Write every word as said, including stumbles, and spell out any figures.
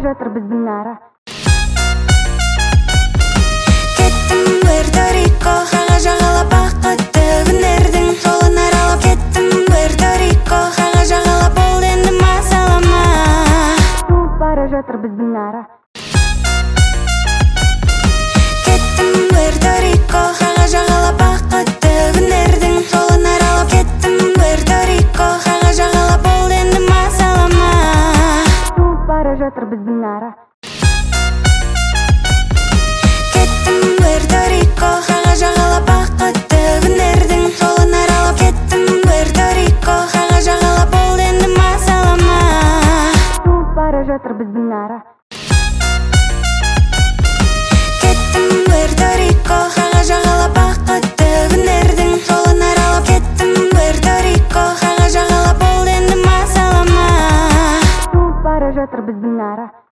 жатыр біздің ара. Кеттім Пуэрто-Рико, қаға жағалап бақытты күндердің жолын аралап. Кеттім Пуэрто-Рико, қаға жағалап бол енді мазалама. Туып бара жатыр біздің ара. Кеттім Пуэрто-Рико, қаға жағалап бақытты күндердің жолын аралап. Кеттім Пуэрто-Рико, қаға жағалап бол енді мазалама. Туып бара жатыр біздің ара. Кеттім Пуэрто-Рико, қаға жағалап бақытты күндердің жолын аралап. Кеттім Пуэрто-Рико, қаға жағалап бол енді мазалама. Туып бара жатыр біздің ара. Кеттім Пуэрто-Рико, қаға жағалап бақытты күндердің жолын аралап. Кеттім Пуэрто-Рико, қаға жағалап бол енді мазалама. Туып бара жатыр біздің ара.